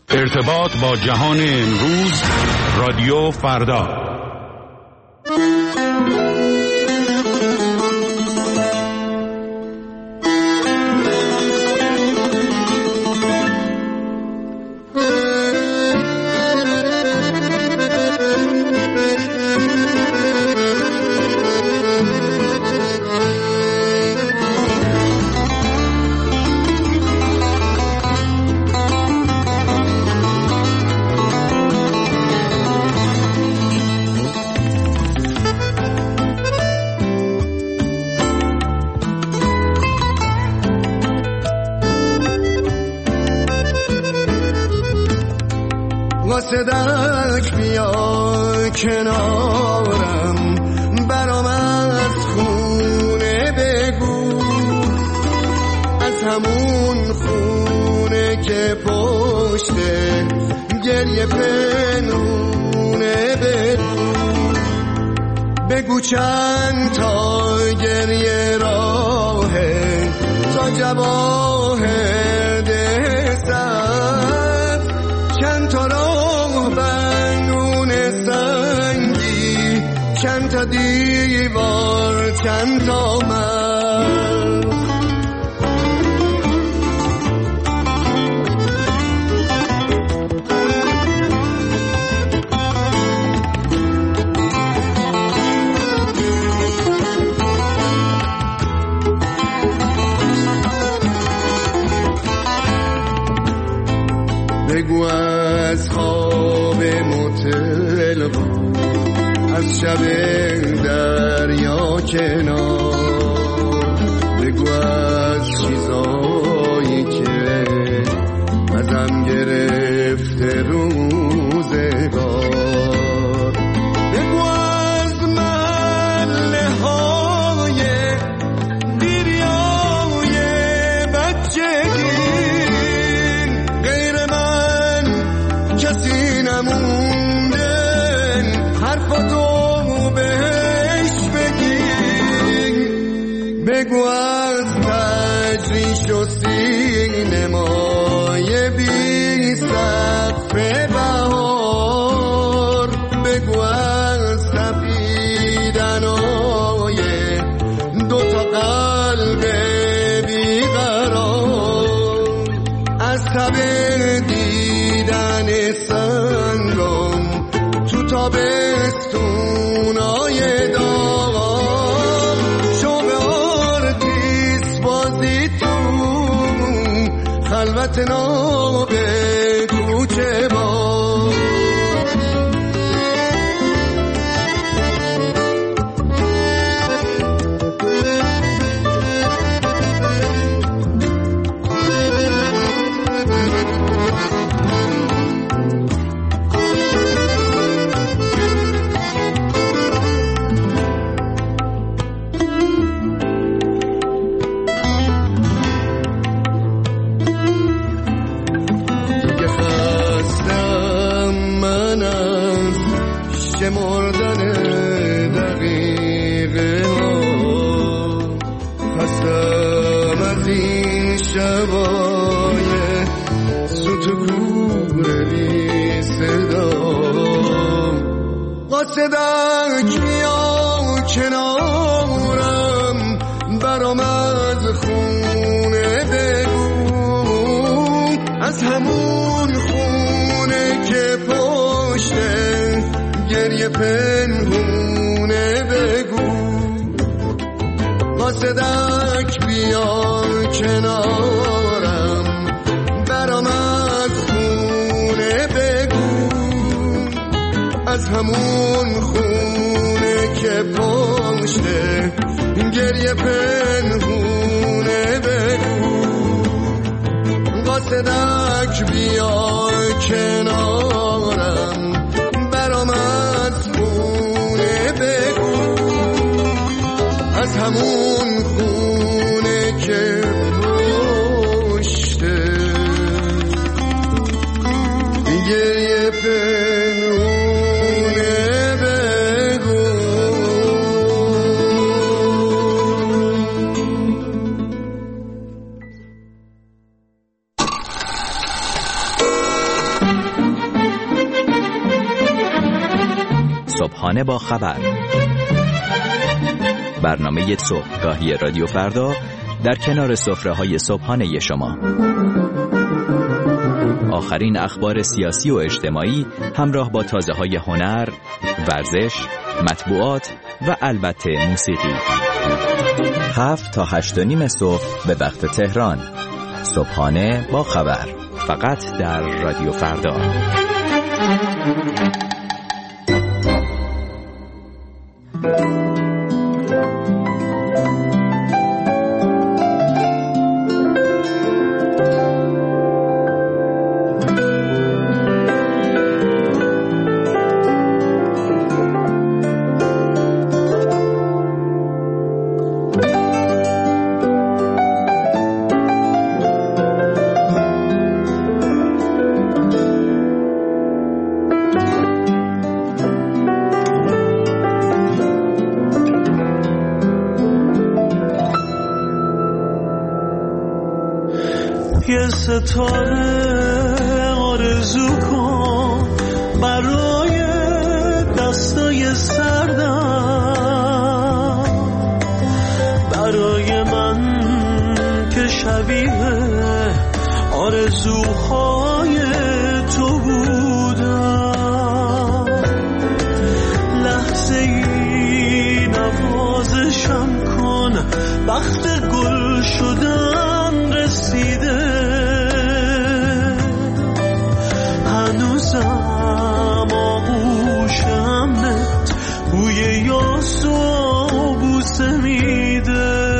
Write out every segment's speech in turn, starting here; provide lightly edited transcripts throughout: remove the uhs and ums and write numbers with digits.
ارتباط با جهان امروز، رادیو فردا. صدق بیا کنارم، برام از خونه بگو، از همون خونه که پشته گریه پنهونه بگو، بگو چند تا گریه راهه تا جواهر دستم، چند تا راه بنون سنگی، چند تا دیوار، چند تا من. بگو از خواب متل بود، از شب دریا کنار، بگو از چیزایی که ازم گرفته روزگار، بگو از محله های دیریای بچگی، کسی نمونده حرفاتو بهش بگی، بگو از تجریش و سینمای بی سقف بهار، بگو از سپیدنای دوتا قلب بیقرار، از تب دیدن سنگم تو تابستونای داغ، شب آرتیس بازی تو خلوت ناب کوچه با. مردن دقیقه ها خستم از این شبای سوت کوره بی صدا، قاصدک بیا کنارم، برام از خونه بگو، از همون خونه که پشته گریه پنهونه بگو، قاصدک بیا کنارم، برام از خونه بگو، از همون خونه که پشته گریه پنهونه بگو، قاصدک بیا کنارم، برام از خونه بگو، از همون خونه که پشته گریه پنهونه بگو. صبحانه با خبر، برنامه صبحگاهی رادیو فردا در کنار سفره‌های صبحانه شما. آخرین اخبار سیاسی و اجتماعی همراه با تازه‌های هنر، ورزش، مطبوعات و البته موسیقی. 7 تا 8:30 صبح به وقت تهران. صبحانه با خبر، فقط در رادیو فردا. یه ستاره آرزو کن برای دستای سردم، برای من که شبیه آرزوهای تو بودم. لحظه ای نوازشم کن، وقت گل شدن رسیده. هنوزم آغوشمت بوی یاس و بوسه میده.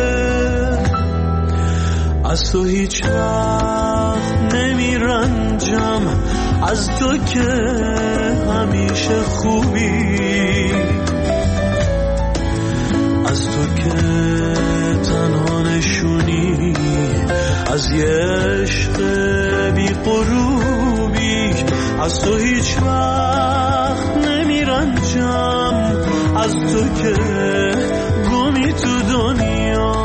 از تو هیچ وقت نمیرنجم، از تو که همیشه خوبی، از تو که تنها نشونی از یه عشق بی غروبی. از تو هیچ وقت نمیرنجم، از تو که گمی تو دنیا،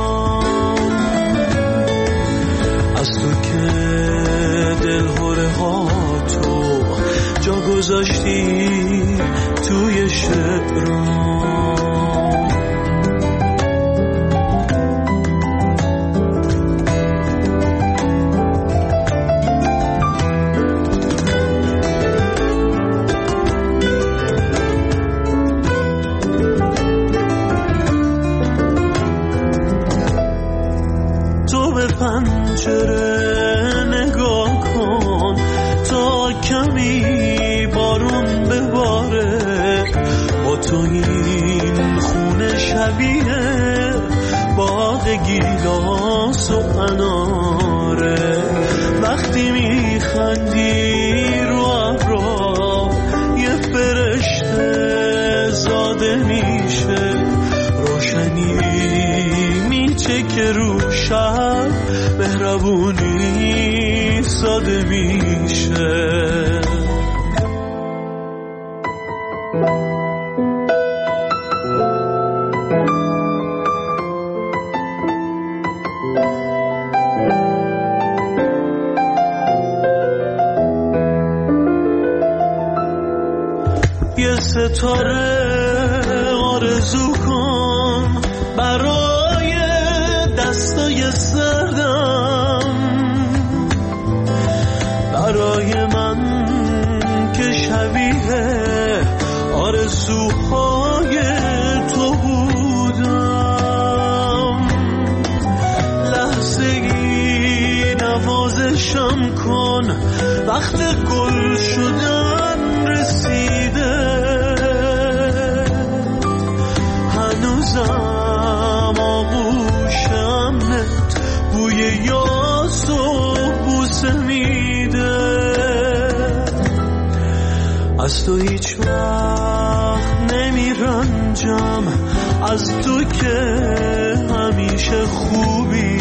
از تو که دلهوره ها تو جا گذاشتی توی شعرام. پنجره نگاه کن تا کمی بارون بباره. با تو این خونه شبیه باغ گیلاس و اناره. وقتی میخندی رو ابرا یه فرشته زاده میشه. روشنی میچه که رو شب مهربونی ساده میشه. یه ستاره آرزو کن برای دستای سردم، برای من که شبیه آرزوهای تو بودم. لحظه ای نوازشم کن، وقت گل شدن رسیده. هنوزم آغوشمت بوی یاس و بوسه میده. از تو هیچ وقت نمیرنجم، از تو که همیشه خوبی،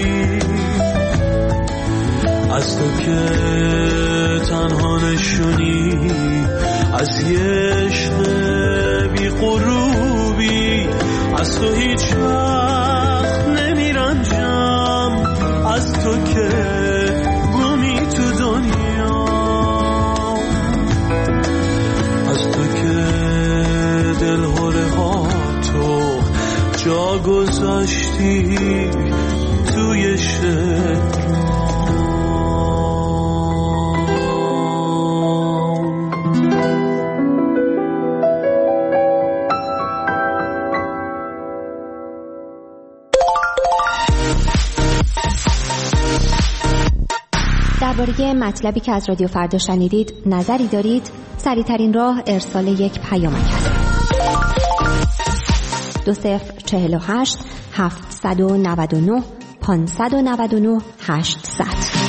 از تو که تنها نشونی از یه عشق بی غروبی. از تو هیچ وقت نمیرنجم، از تو که گمی تو دنیا، از تو که درباره مطلبی که از رادیو فردا شنیدید نظری دارید؟ سریع‌ترین راه ارسال یک پیامک است. 2048 799 599 800.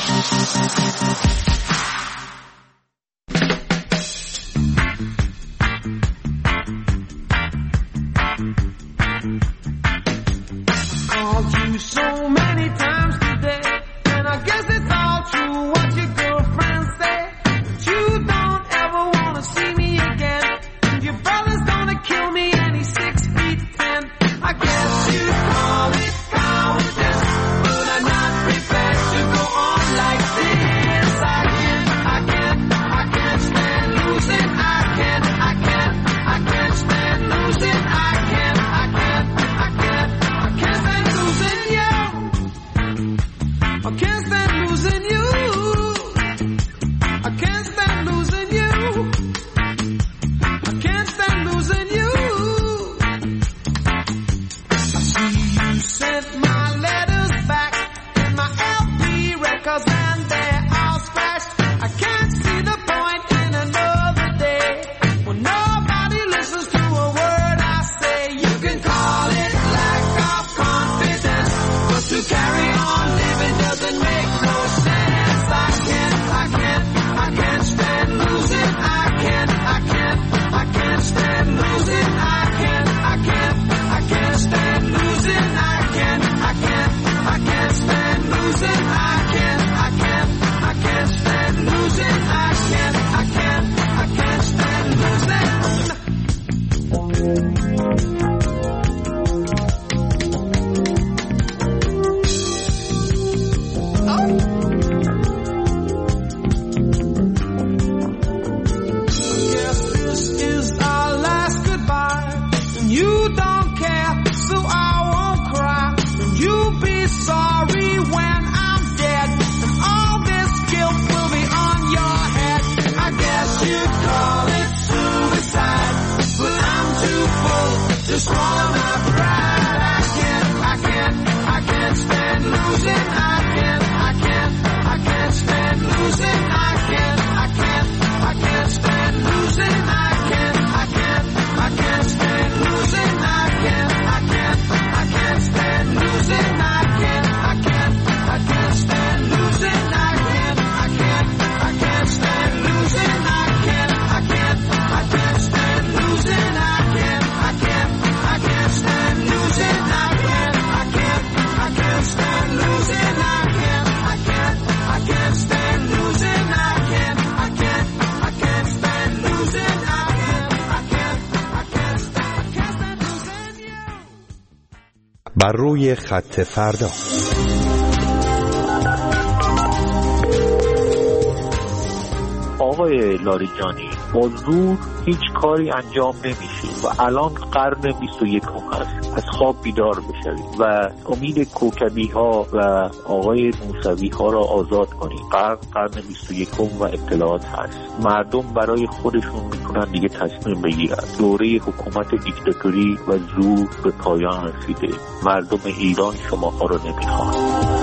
بر روی خط فردا. آقای لاریجانی، با زور هیچ کاری انجام نمیشه و الان قرن 21 هست. از خواب بیدار بشوید و امید کوکبی ها و آقای موسوی ها را آزاد کنید. قرن 21 و اطلاعات هست. مردم برای خودشون میتونن دیگه تصمیم بگیرن. دوره حکومت دیکتاتوری و زور به پایان رسیده. مردم ایران شماها رو نمیخوان.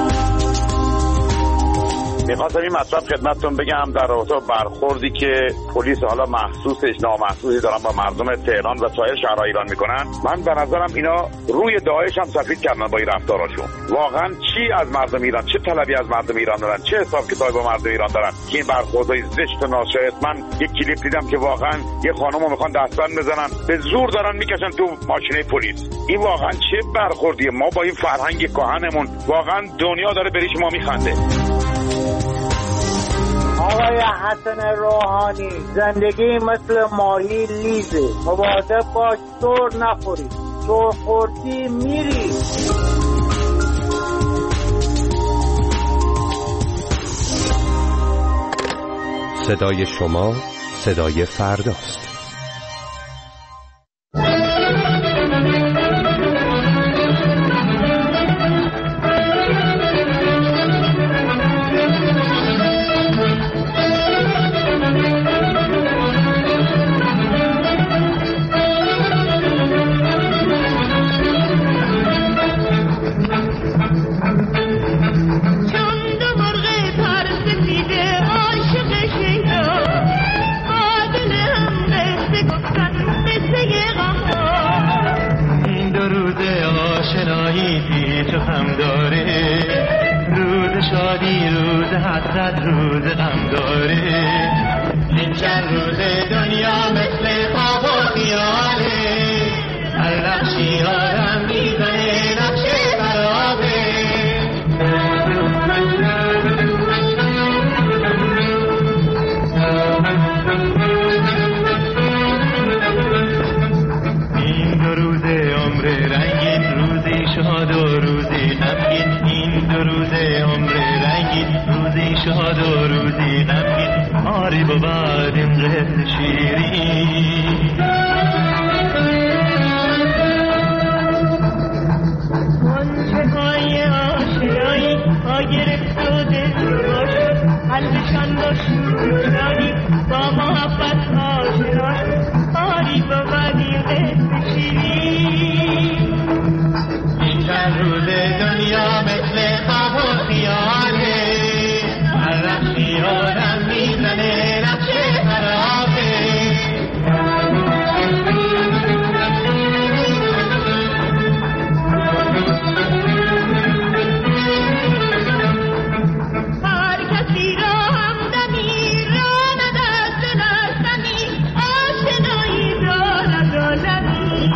میخواستم این مطلب خدمتتون بگم در رابطه با برخوردی که پلیس حالا محسوسش نامحسوسی دارن با مردم تهران و سایر شهرهای ایران میکنن. من به نظرم اینا روی داعش هم سفید کردن با این رفتاراشون. واقعا چی از مردم ایران، چه طلبی از مردم ایران دارن، چه حساب کتابی با مردم ایران دارن که این برخوردهای زشت و ناشایست. من یک کلیپ دیدم که واقعا یه خانمو میخوان دستبند بزنن، به زور دارن میکشن تو ماشینه پلیس. این واقعا چه برخوردیه؟ ما با این فرهنگ کهنمون واقعا دنیا داره به ریش ما میخنده. آقای حسن روحانی، زندگی مثل ماهی لیزه، مواظب باش سر نخوری، سر خوردی میری. صدای شما صدای فرداست. چند مرغ پر سفید 100 روز غم داره. این چند روز دنیا مثل خواب و خیاله، هر نقشی آدم میزنه نقش خرابه. این 2 روز عمر رنگین، روزی شاد و روزی غمگین. این 2 روز عمر رنگین، روزی شاد و روزی غمگین. آری بود این قصه شیرین. منچهای آشنایی ها گرفت و دل شد، قلبشان با شورانی با محبت آشنا شد. آری بود این قصه شیرین. این چند روز دنیا مثل خواب و خیاله، هر نقشی آدم میزنه نقش خرابه. هر کسی را همدمی راند از دلستمی، آشنایی دارد عالمی.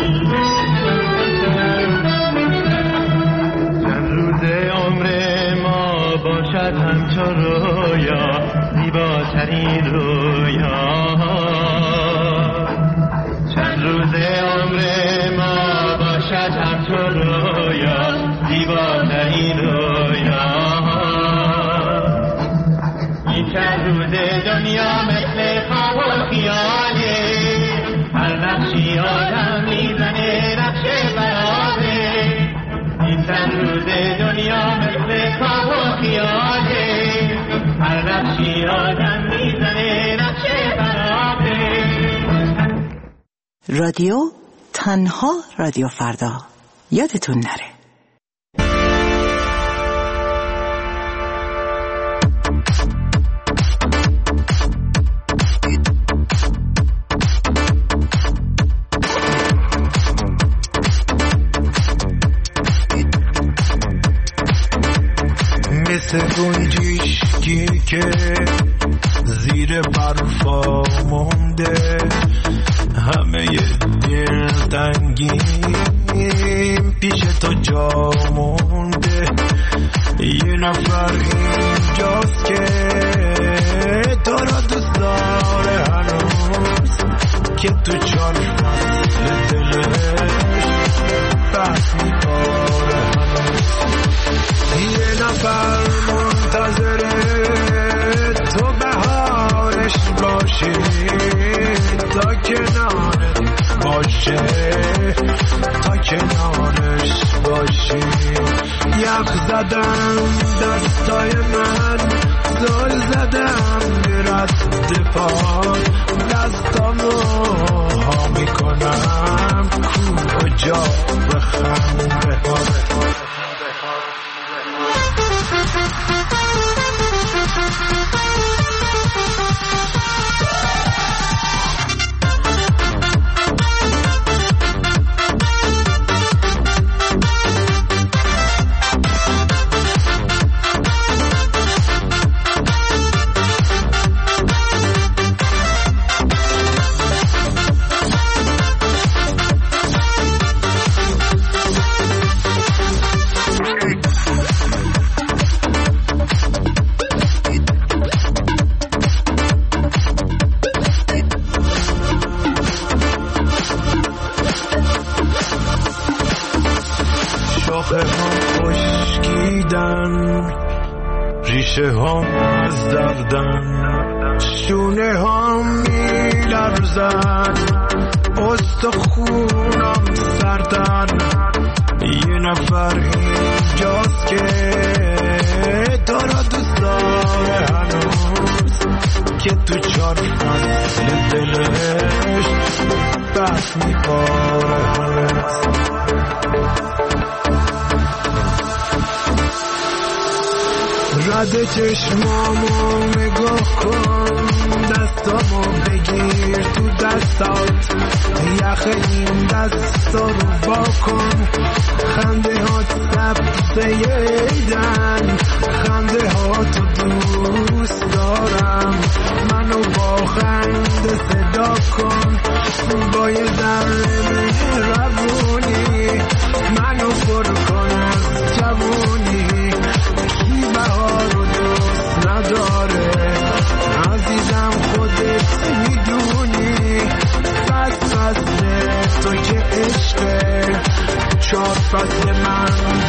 چند روز عمر ما باشد همچو رویا، زیباترین رویا. چند روز عمر ما باشد همچو رویا، زیباترین رویا. این چند روز دنیا مثل خواب و خیاله، هر نقشی آدم میزنه نقش برابه. این چند روز دنیا مثل خواب و خیاله، هر نقشی آدم میزنه نقش برابه. رادیو تنها رادیو فردا، یادتون نره. مثل گنجشکی که زیر برفا مونده، همه دلتنگیم پیش تو جا مونده. یه نفر اینجاست که تو را دوست داره هنوز، که تو 4 فصل دلش بحث می‌کنه هنوز. یه نفر منتظره تو بهارش باشی، تا کنارت باشه، تا کنارش باشی. یخ زدم دستای من، زل زدم به رد پا، دستامو ها میکنم کجا بخنده ها. ریشه هم از دردن، شونه هم میلرزن، استخونم سردن. یه نفر اینجاست که تو را دوست داره هنوز، که تو 4 فصل دلش بحث می‌کنه هنوز. رد چشمامو نگاه کن، دستامو بگیر تو دستات، یخ این دستا رو وا کن. خنده هات سبزه ایدن، خنده هاتو گشاد فضل من.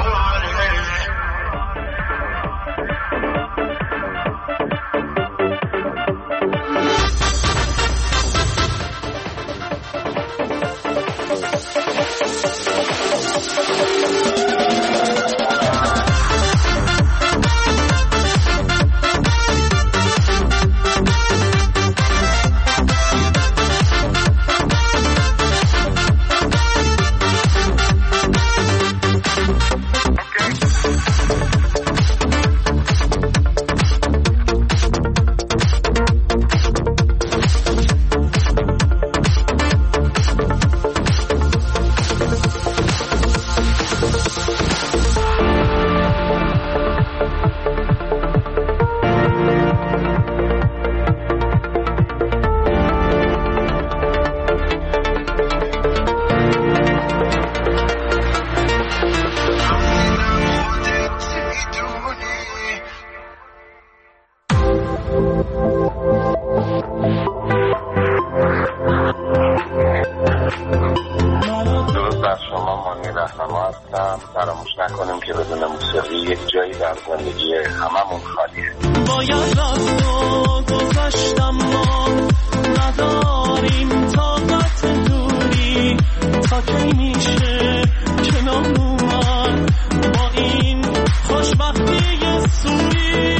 فراموش نکنیم که بدون موسیقی یک جایی در زندگی هممون خالیه. باید رفت و گذشتم ما نداریم طاقت دوری تا کی میشه کنار اومد با این خوشبختی سوری.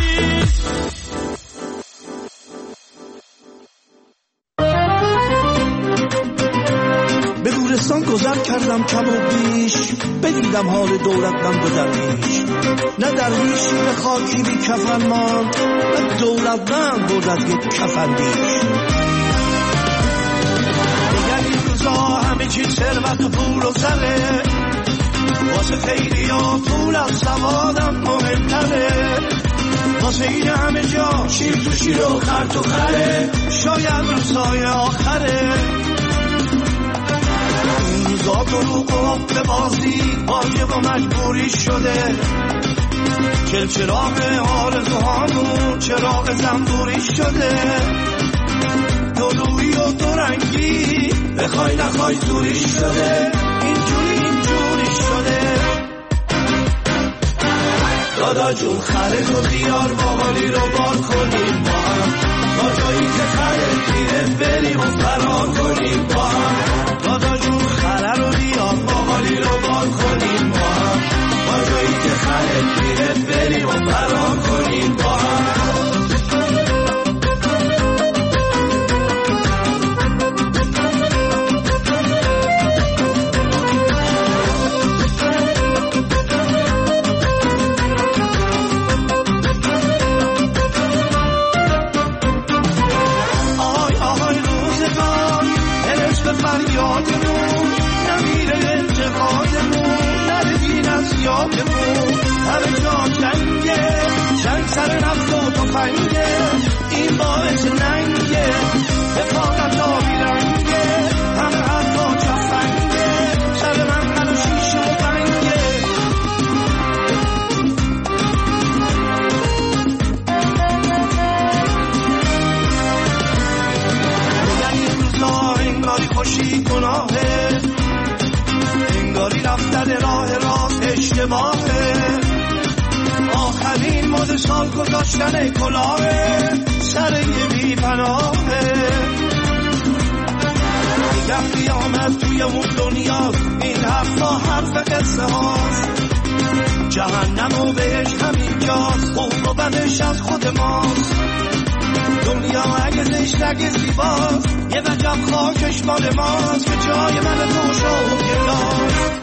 به گورستان گذر کردم کم و بیش، بدیدم حال دولتمند و درویش. نه درویش به خاکی بی کفن ماند، نه دولتمند بود از یک کفندیش. دیگر این روزا همه چی ثروت و پول و زره، واسه خیلی ها پول از سوادم مهمتره. واسه این همه جا شیر تو شیر و خر تو خره، شاید روزای آخره. روزا دروغ و حب بازی واجب و مجبوری شده، چراغ آرزوهامون چراغ زنبوری شده. دلویی و دورنگی بخوای نخوای زوری شده، اینجوری شده. دادا جون خره تو بیار باقالی رو بار کنیم با هم، تا جایی که خره پیره بریم و فرار کنیم با هم. دادا جون خره رو بیار باقالی رو بار کنیم با هم، تا جایی که خره پیره بریم و فرار کنیم با هم. فریادمون نمیره انتقادمون، نره دین از یادمون. همه جا جنگه، جنگ سر نفت و تفنگه، این باعث ننگه حفاظت آبی رنگه. همه حرفا جفنگه، سر من و شیشه و بنگه. یعنی روزا انگاری خوشی گناهه، انگاری رفتن راه راست اشتباهه. آخرین مد سال گذاشتن کلاهه، سر یه بی پناهه. دیگه قیامت توی اون دنیا، این حرفا حرف قصه هاست. جهنم و بهش همینجاست، خوب و بدش از خود ماست. دنیا اگه زشت اگه زیباست، یه وجب خاکش مال ماست که جای من تو شو گلاست.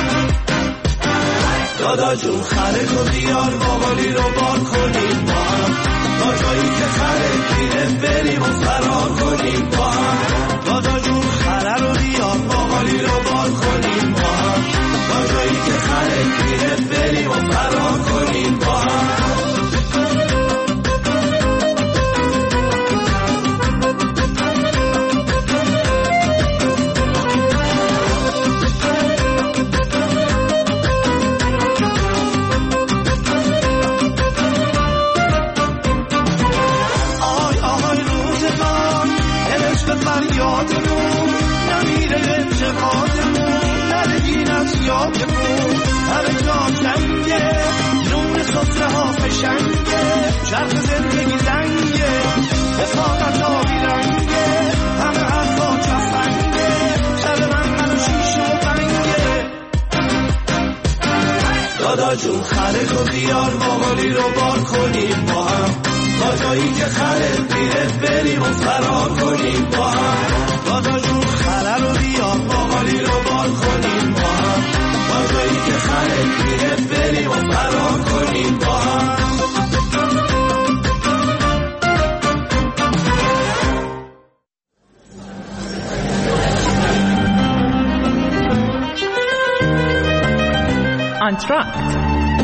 دادا جون خره تو بیار باقالی رو بار کنیم با هم، تا جایی که خره پیره بریم و فرار کنیم با هم. دادا جون خره رو بیار باقالی رو بار کنیم با هم، تا جایی که خره پیره بریم و فرار کنیم با هم. سیاه بود همه جا جنگه نون سفره ها فشنگه چرخ زندگی زنگه حسابت آبی رنگه همه حرفا چفنگه شب من و شیشه و بنگه دادا جون خرج و بیار ماغالی رو بار کنیم با هم تا جایی که خرج میره بریم و فرار کنیم با هم دادا جون خرج رو بیار ماغالی رو بار کنیم با هم تا جایی که خرج میره بریم و فرار کنیم با هم آنتراکت.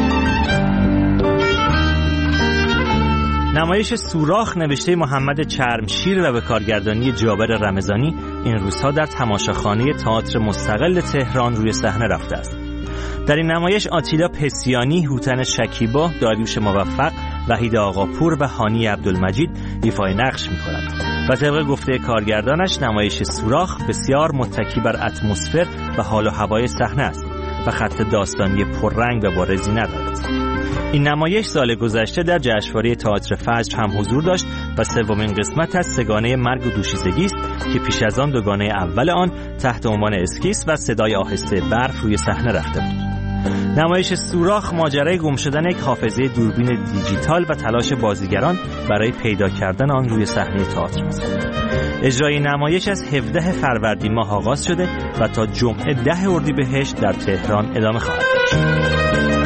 نمایش سوراخ نوشته محمد چرمشیر و به کارگردانی جابر رمضانی این روزها در تماشاخانه تئاتر مستقل تهران روی صحنه رفته است. در این نمایش آتیلا پسیانی، هوتن شکیبا، داریوش موفق، وحید آقاپور و هانی عبدالمجید ایفای نقش می‌کنند و طبق گفته کارگردانش نمایش سوراخ بسیار متکی بر اتمسفر و حال و هوای صحنه است و خط داستانی پررنگ و بارزی ندارد. این نمایش سال گذشته در جشنواره تئاتر فجر هم حضور داشت و سومین قسمت از سگانه مرگ و دوشیزگی است که پیش از آن دوگانه اول آن تحت عنوان اسکیس و صدای آهسته برف روی صحنه رفته بود. نمایش سوراخ ماجرای گم شدن یک حافظه دوربین دیجیتال و تلاش بازیگران برای پیدا کردن آن روی صحنه تئاتر است. اجرای نمایش از 17 فروردین ماه آغاز شده و تا جمعه 10 اردیبهشت در تهران ادامه خواهد داشت.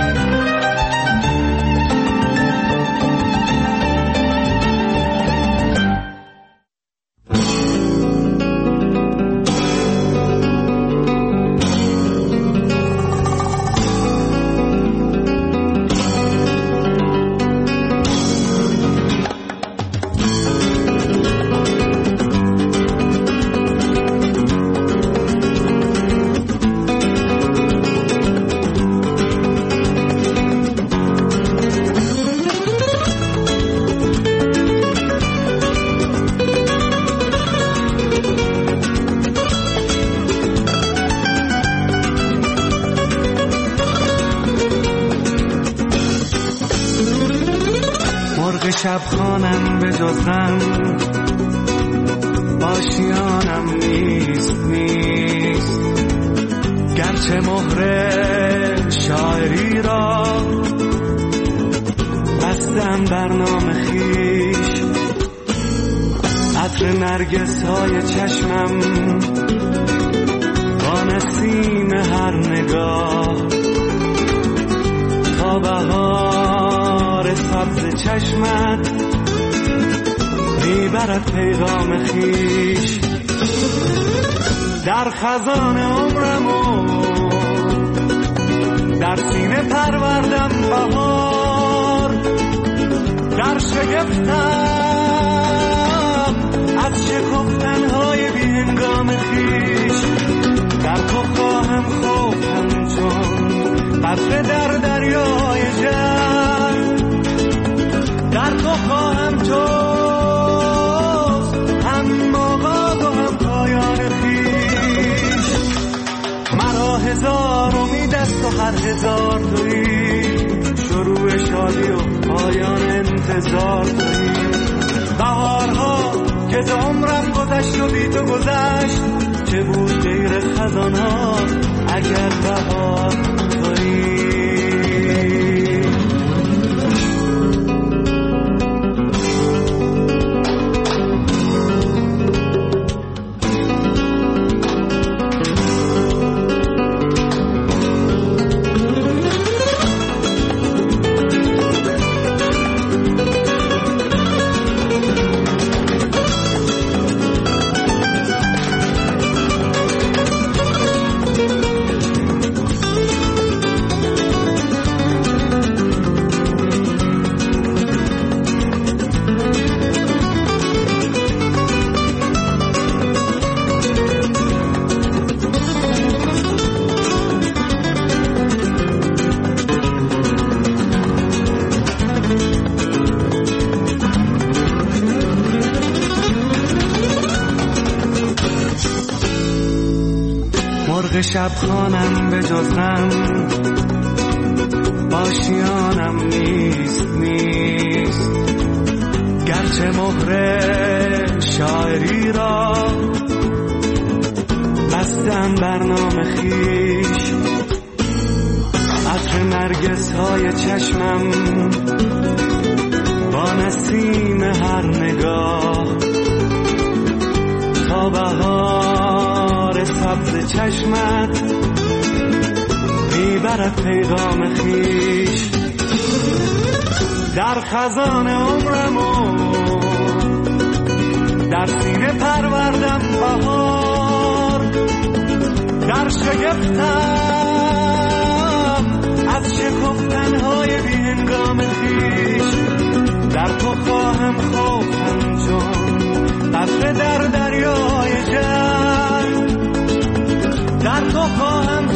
شب خانم به جز غم آشیانم نیست گرچه مهر شاعری را بستم بر نام خویش عطر نرگس های چشمم با نسیم هر نگاه تا بهار سبز چشمت میبرد پیغام خویش در خزان عمرمو در سینه پروردم بهار در شگفتم از شکفتنهای بی هنگام خویش در تو خواهم خوفتم چون قطره در دریای جنگ در تو خواهم جز هم آغاز و هم پایان خویش مرا هزار امید است و هر هزار تویی شروع شادی و پایان انتظار تویی بهارها که ز عمرم گذشت و بی تو گذشت چه بود غیر خزانها اگر بهار تویی مرغ شب خانم به جز غم آشیانم نیست گرچه مهر شاعری را بستم برنامه خیش عطر نرگس های چشمم با نسیم هر نگاه تا بهار سبز چشمت میبرد پیغام خیش در خزان عمرمو در سینه پروردم بهار در شگفتم از شکفتنهای بی هنگام خیش در تو خواهم خوفتم جان قطره در دریای جنگ در تو خواهم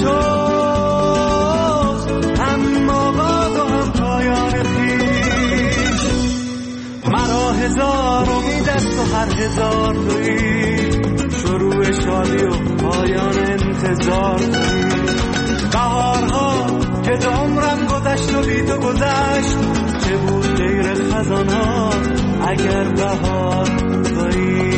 جز هم آغاز و هم پایان خیش مرا هزار امید است و هر هزار تویی شروع شادی و پایان انتظار تویی بهارها که ز عمرم گذشت و بی تو گذشت چه بود غیر خزانها اگر بهار تویی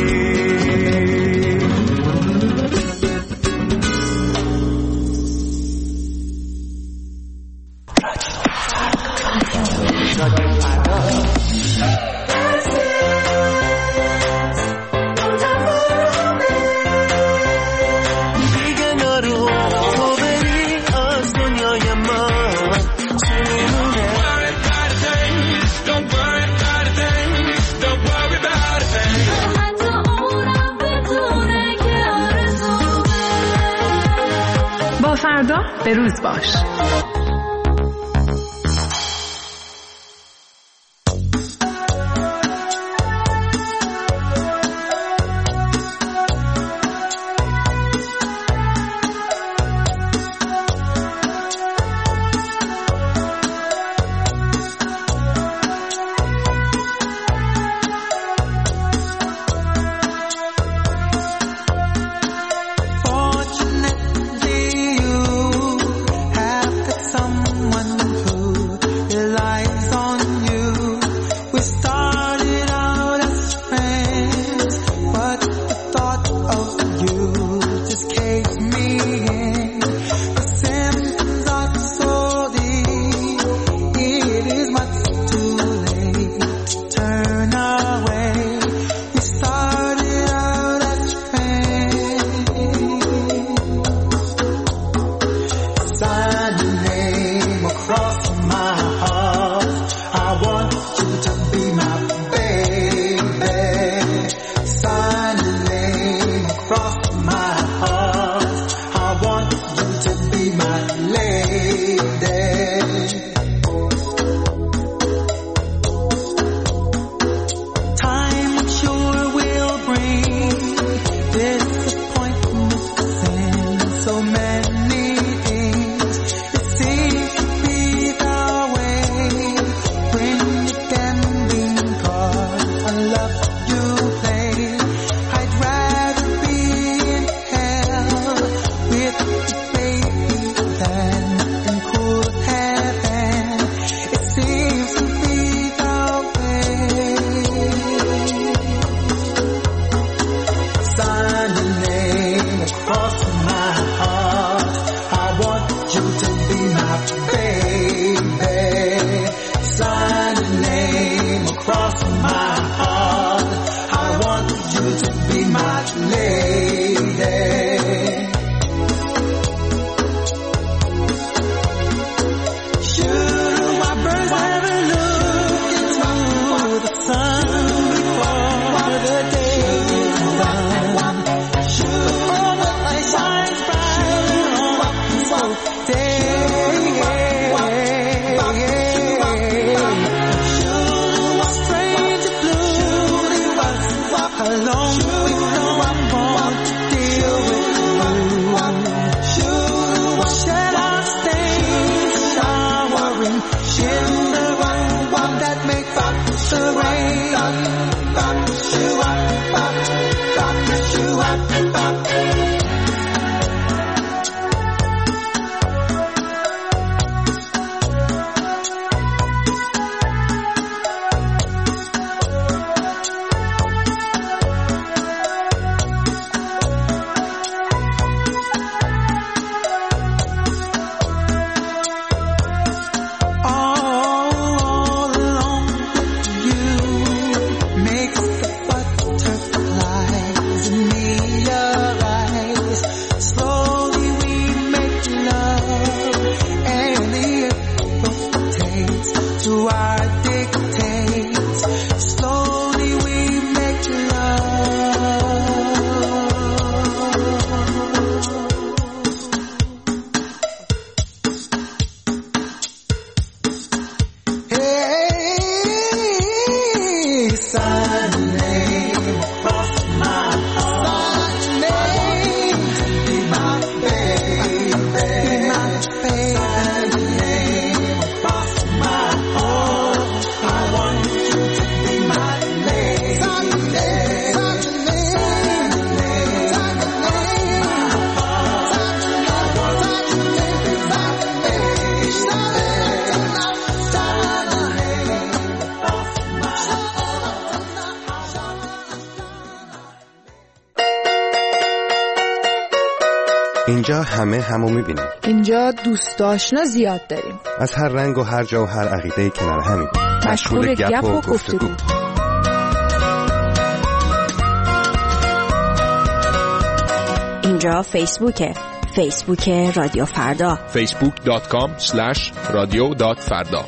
فردا به روز باش. اینجا همه همو میبینیم. اینجا دوست آشنا زیاد داریم. از هر رنگ و هر جا و هر عقیده‌ای کنار همیم. مشغول گپ و گفتگو. اینجا فیسبوک رادیو فردا. facebook.com/radio.farda.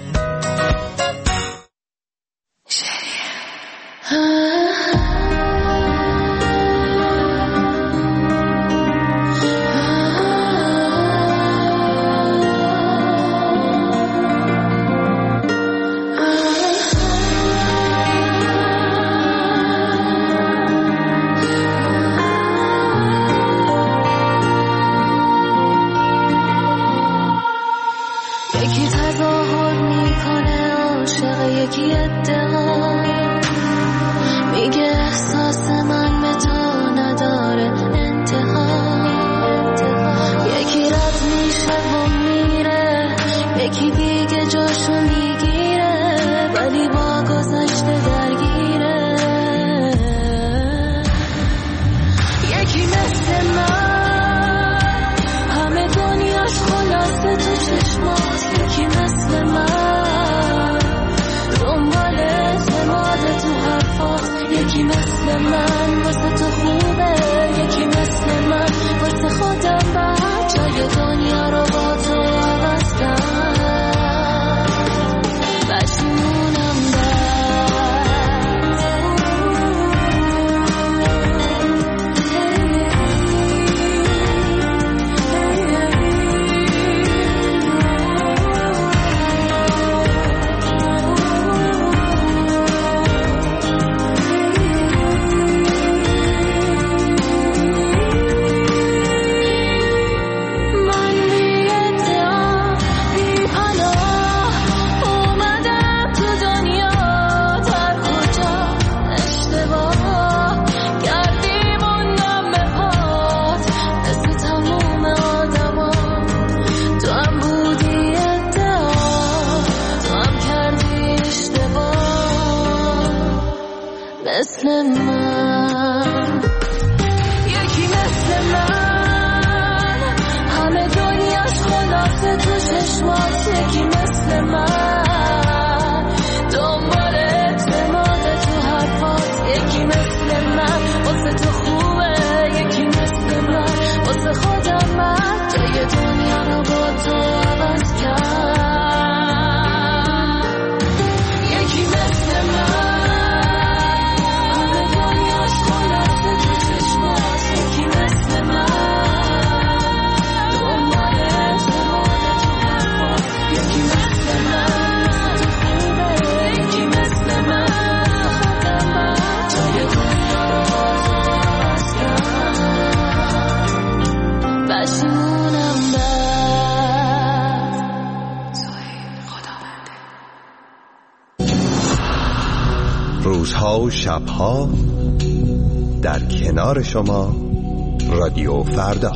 روزها و شبها در کنار شما رادیو فردا.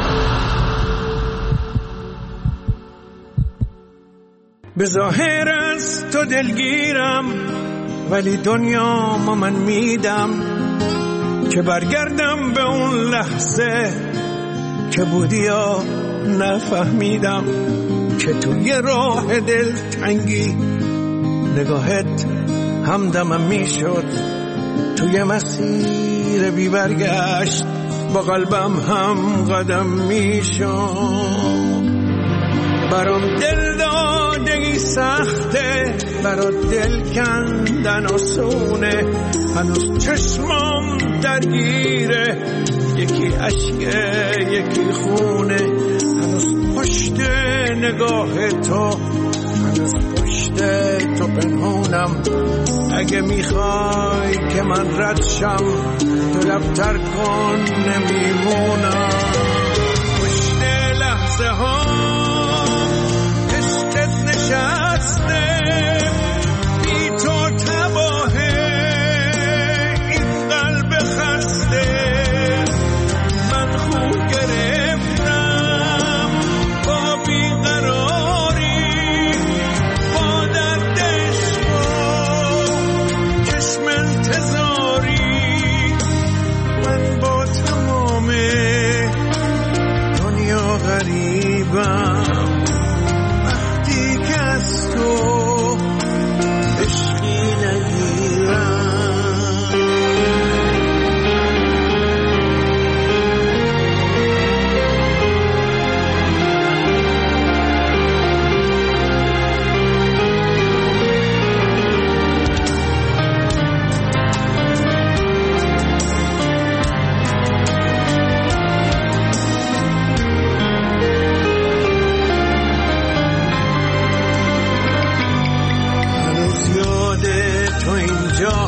به ظاهر از تو دلگیرم ولی دنیا ما من میدم که برگردم به اون لحظه که بودی یا نفهمیدم که توی راه دلتنگی نگاهت همدمم میشد توی مسیر بی برگشت با قلبم هم قدم میشد. برام دل دادگی سخته، برات دل کندن آسونه، هنوز چشمام درگیره، یکی عشقه یکی خونه، هنوز پشت نگاه تو، هنوز پشت تو پنهونم. اگه میخوای که من رد شم تو لبتر کن نمیمونم. پشت لحظه ها عشقت نشسته، بی تو تباهه این قلب خسته. من خو گرفتم با بیقراری، با دردش و چشم انتظاری. من با تمام دنیا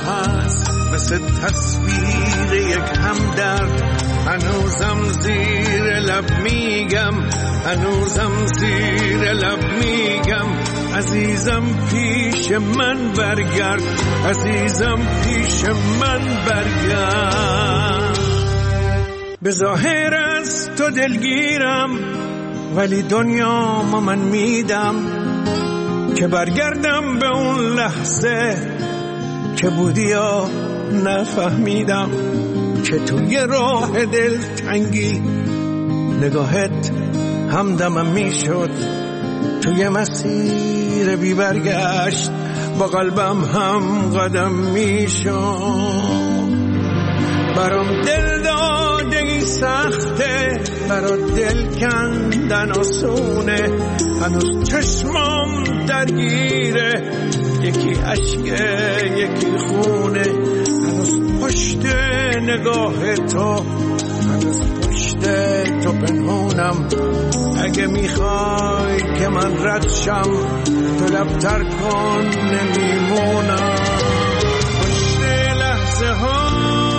هست مثل تصویر یک همدرد. هنوزم زیر لب میگم، هنوزم زیر لب میگم عزیزم پیش من برگرد، عزیزم پیش من برگرد. به ظاهر از تو دلگیرم ولی دنیا ما من میدم که برگردم به اون لحظه که بودی یا نفهمیدم که توی راه دلتنگی نگاهت همدمم میشد، توی مسیر بی برگشت با قلبم هم قدم میشد. برام دل دادگی سخته، برات دل کندن آسونه، هنوز چشمام درگیره، یکی عشقه یکی خونه، هنوز پشت نگاه تو، هنوز پشت تو پنهونم. اگه میخوای که من رد شم تو لبتر کن نمیمونم. پشت لحظه ها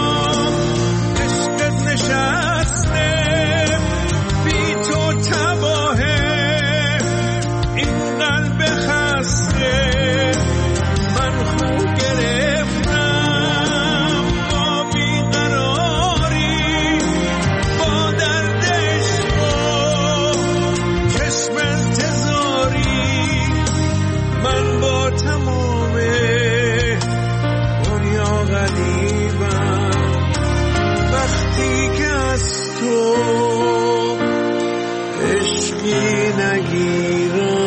عشقت نشسته، بی تو تباهه این قلب خسته. من خو گرفتم با بیقراری، با دردش و چشم انتظاری. من با تمام دنیا غریبم وقتی که از تو عشقی نگیرم.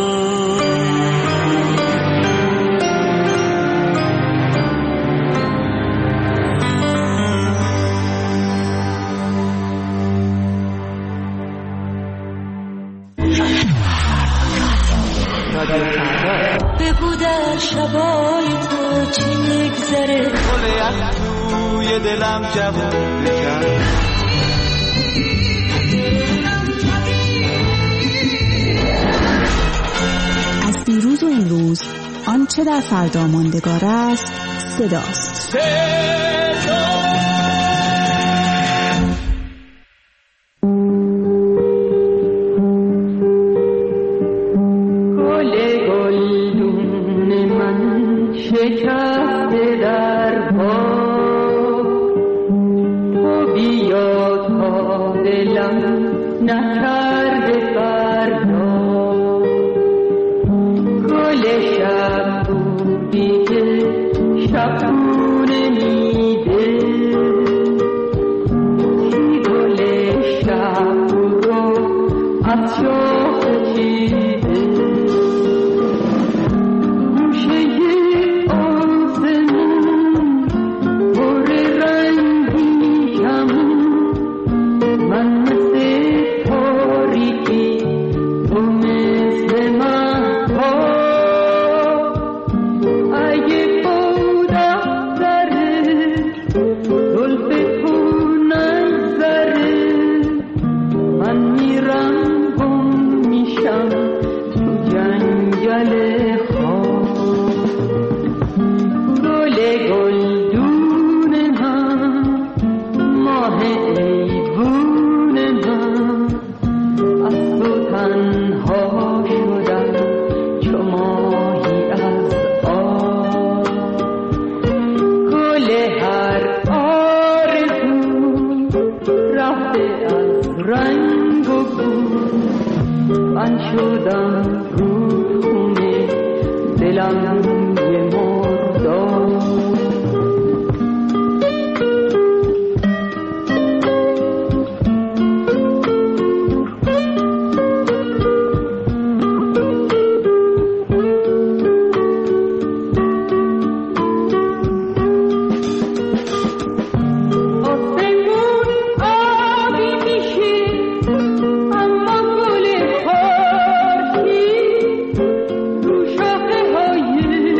بگو در شبای تو چی میگذره، گله از توی دلم جوون بکن. از دیروز و امروز آنچه در فردا ماندگار است صداست. شکسته در پا تو بیا تا دلم نکرده فردا. گل شب بودی که شبونه میده، چی گل شب رو از شاخ چیده. رو شاخه های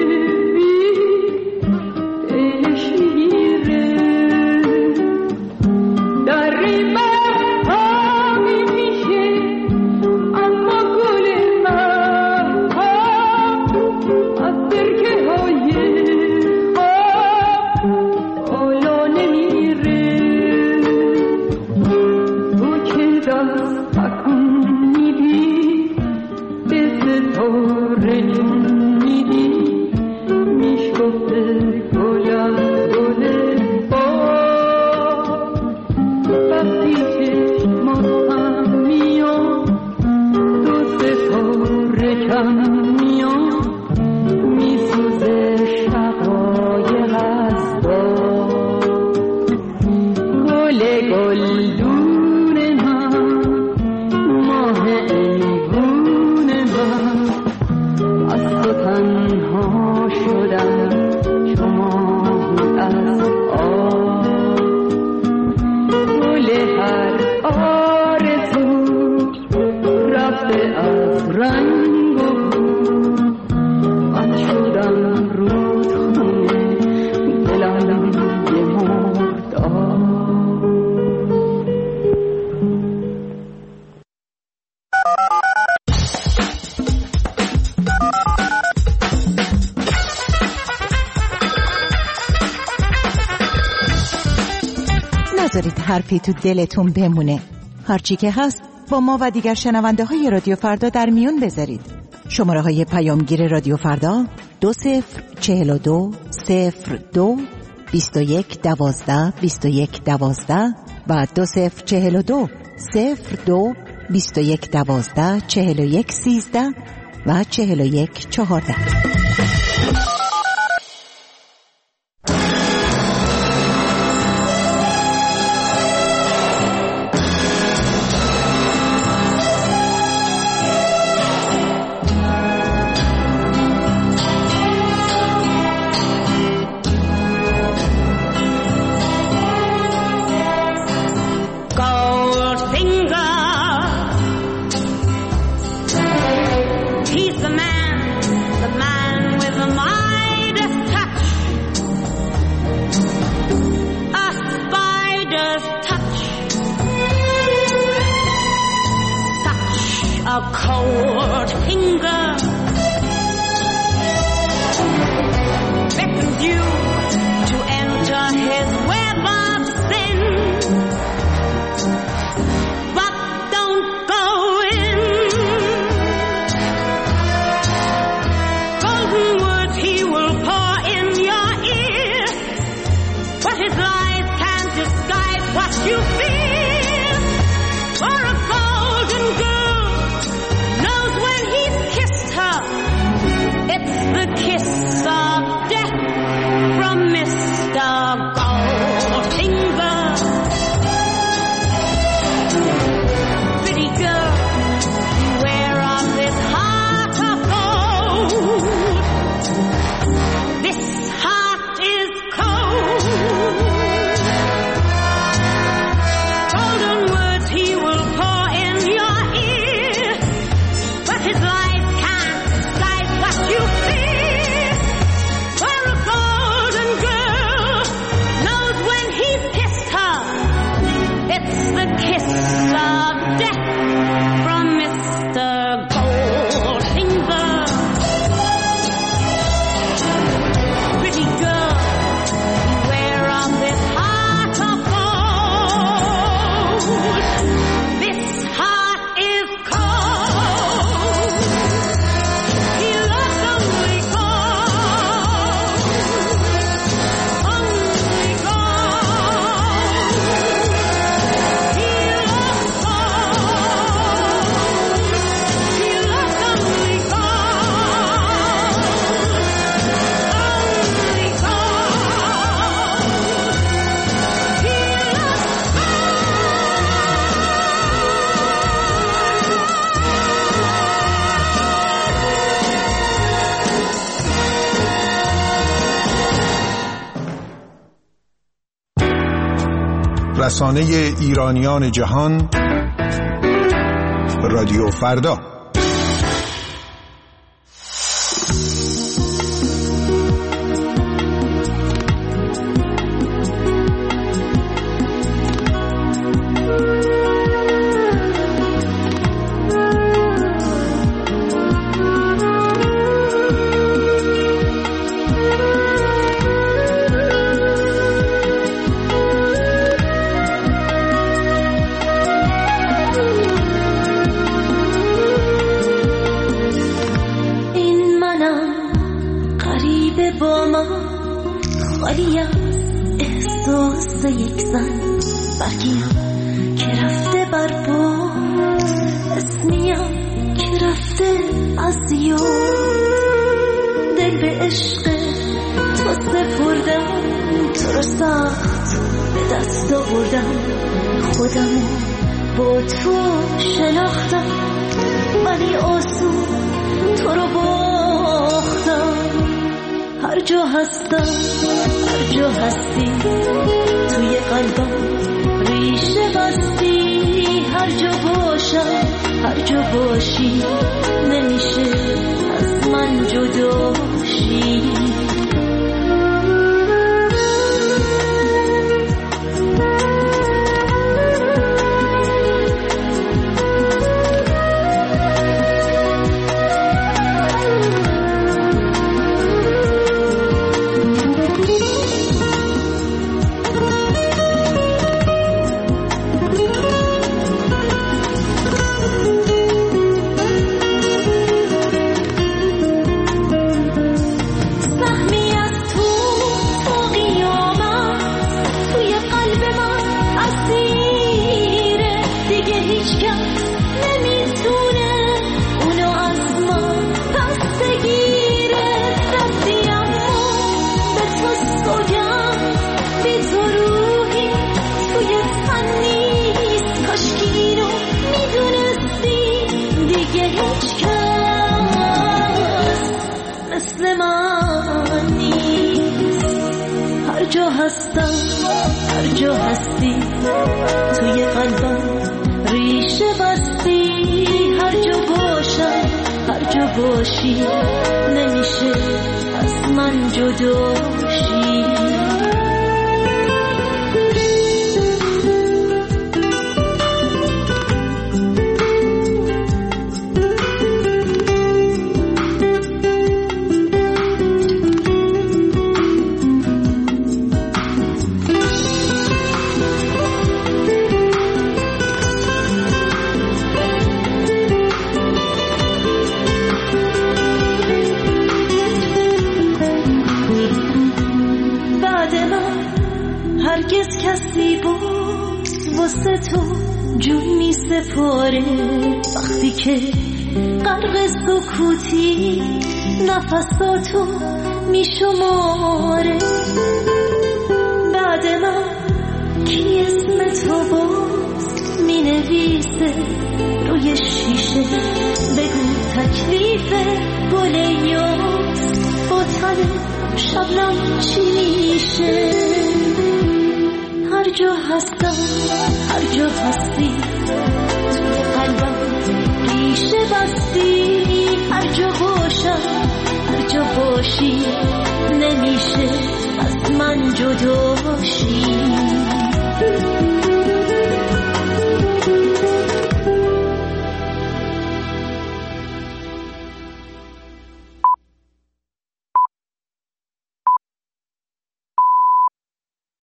نذارید حرفی تو دلتون بمونه. هرچی که هست با ما و دیگر شنونده های رادیو فردا در میون بذارید. شماره های پیامگیر رادیو فردا 2042 02 21 12 21 12 و 2042 02 21 12 41 13 و 41 14. رسانه ایرانیان جهان رادیو فردا. جا هستم هر جا هستی توی قلبم ریشه بستی هر جا باشم هر جا باشی نمیشه از من جداشی واسه تو جون می سپاره وقتی که غرق سکوتی نفساتو می شماره بعد من کی اسم تو باز می نویسه روی شیشه بگو تکلیف گل یاس با تن شبنم چی میشه هر جا هستم هر جا هستی توی قلبم ریشه بستی هر جا باشم هر جا باشی نمیشه از من جداشی